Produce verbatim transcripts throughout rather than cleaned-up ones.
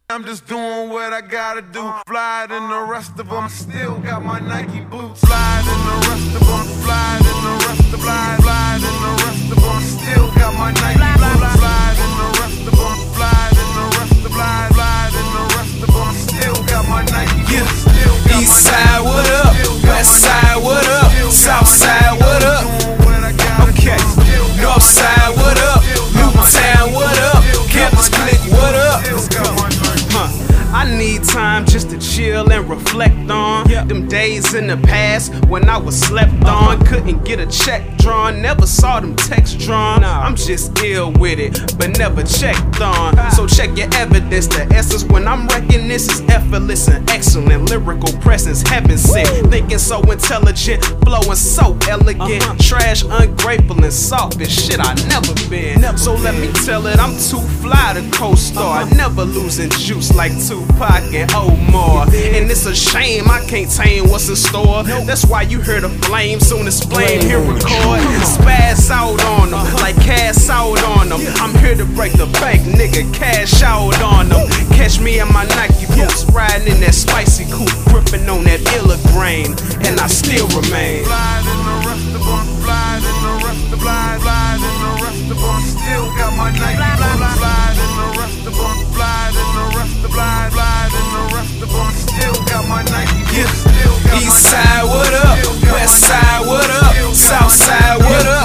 I'm just doing what I gotta do. Flyer than the rest of them, still got my Nike boots. Flyer than the rest of them, flyer than the rest of them, flyer than the rest of them, still got my Nike boots. Flyer than the rest of them, flyer than the rest of them, flyer than the rest of them, still got my Nike boots. East side, what up? West side, what up? South side, what up? Okay. North side, what up? Newtown, what up? Campus Click, what up? Huh. I need time just to chill and reflect on them days in the past when I was slept on. Couldn't get a check drawn, never saw them texts drawn. I'm just ill with it, but never checked on. So check your evidence, the essence when I'm wrecking this is effortless and excellent. Lyrical presence, heaven sent. Thinking so intelligent, flowing so elegant. Trash, ungrateful and selfish, shit I never been. So let me tell it, I'm too fly to co-star. Never losing juice like Tupac and Omar. And it's a shame I can't tame what's in store. That's why you hear the flame soon as flame here record. Spaz out on them, like cash out on them. I'm here to break the bank, nigga, cash out on them. Catch me in my Nike boots, riding in that spicy coupe, gripping on that illa grain, and I still remain. Flyer than the rest of them, flyer than the rest of them, flyer than the rest of them, still got my Nike boots. Flyer than the rest of them, flyer than the rest of them, flyer than the rest of them, still got my Nike boots. East side, what up? West side, what up? South side, what up?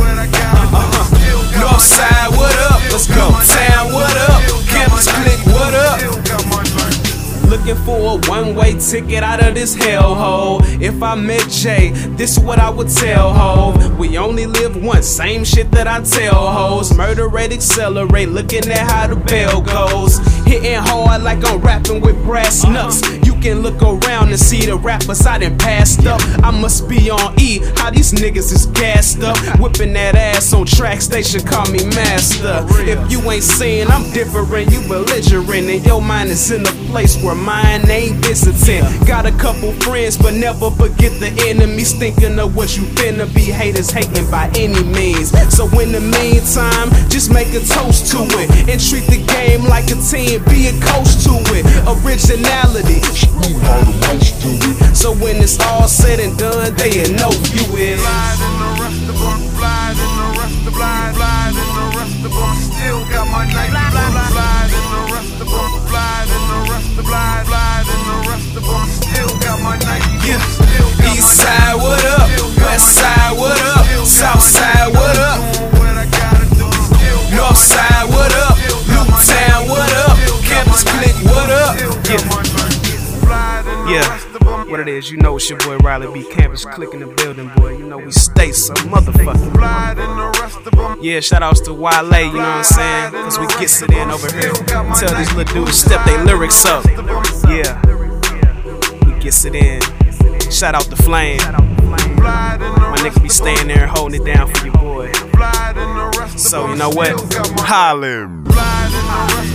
North side, what up? Let's go. Town, what up? Campus Click, what up? Looking for a one-way ticket out of this hellhole. If I met Jay, this is what I would tell ho. We only live once, same shit that I tell hoes. Murder rate accelerate, looking at how the bell goes. Hitting hard like I'm rapping with brass knucks. You can look around and see the rappers I done passed up. I must be on E, how these niggas is gassed up. Whipping that ass on tracks, they should call me master. If you ain't saying I'm different, you belligerent, and your mind is in a place where mine ain't visiting. Got a couple friends, but never forget the enemies. Thinking of what you finna be, haters hating by any means. So in the meantime, just make a toast to it and treat the game like a team, be a coach to it. Originality, so when it's all said and done, they'll know you is. Flyer than the rest of them, flyer than the rest of them, flyer than the rest of them, still got my Nike boots. Flyer than the rest of them, flyer than the rest of them, flyer than the rest of them, still got my Nike boots. East side, what up? West side, what up? South side, what up? North side, what up? Newtown, what up? Campus Click, what up? Yeah, yeah. What it is, you know it's your boy Riley B. Campus Click in the building, boy. You know we stay some motherfucking. Yeah, shout outs to Wale, you know what I'm saying? Cause we gets it in over here. Tell these little dudes step their lyrics up. Yeah, we gets it in. Shout out to Flame. My nigga be staying there holding it down for your boy. So you know what? Holla.